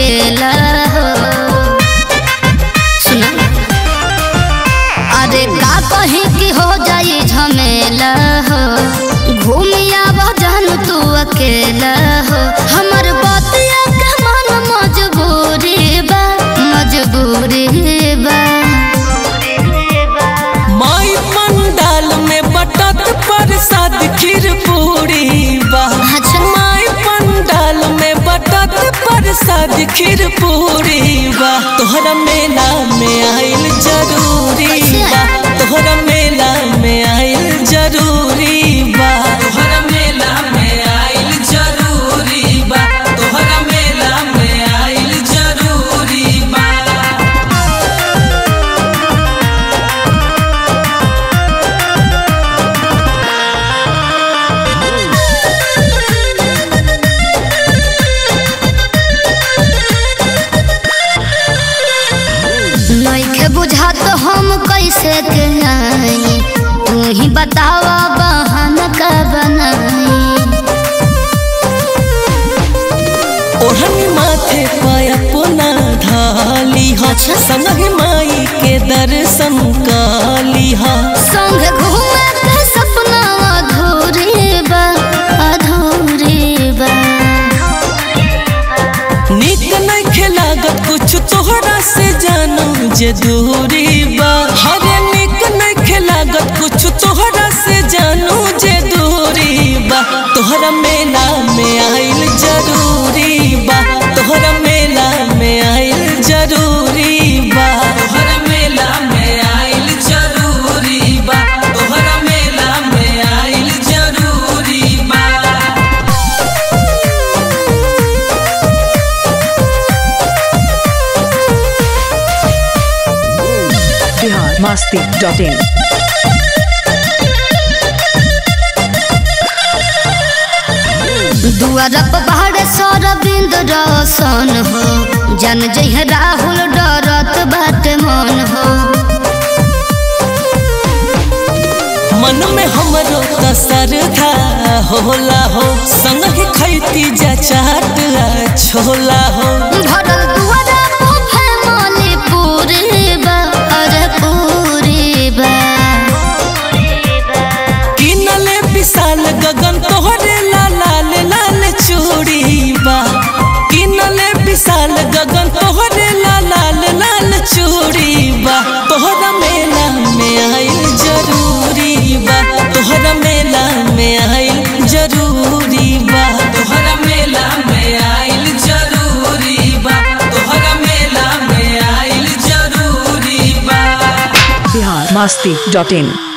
अकेला हो। सुना अरे का कहीं की हो जाई झमेला हो, घूमिया बजन तू अकेला हो। हमर बतिया के मन मजबूरी बा, मजबूरी बा। माई पंडाल में बटत प्रसाद खीर पूरी बा। माई पंडाल में बटत प्रसाद खीर पूरी बा। तोहरा मेला में आइल जरूरी बा, तोहरा मेला में आइल जरूरी बा। तोहरा मेला में आइल जरूरी बा, तोहरा मेला में आइल जरूरी बा। नइखे बुझा तो हम कैसे के आई, तू ही बतावा बहाना का बनाई। ओढ़नी माथे पाया पुना धाली हा, संग माई के दर्शन काली हा। संग घूमे के सपना अधूरी बा, अधूरी बा। नीक नइखे लागत कुछ तोहरा से जानू जे दूरी बा। हरे नीक नइखे लागत कुछ तोहरा से जानू जे दूरी बा। तोहरा मेला में आइल जरूरी बा, तोहरा मेला में आइल जरूरी बा। तोहरा मेला में आइल जरूरी बा, तोहरा मेला में आइल जरूरी बा। biharmasti.in दुआरा पर बाहर सरबिंद रोशन हो, जन जय राहुल डरत बाटे मन हो। मन में हमरो त श्रद्धा होला हो, संग ही खैती जा चाट आ छोला हो। भरल दुआरा पर फैमिली पूरी बा, अरे पूरी बा। किनले विशाल गगन तोहरे लाल लाल चूड़ी बा। किनले विशाल गगन तोहरे लाल लाल चूड़ी बा। तोहरा मेला में आइल जरूरी बा, तोहरा मेला में आइल जरूरी बा। तोहरा मेला में आइल जरूरी बा, तोहरा मेला में आइल जरूरी बा। biharmasti.in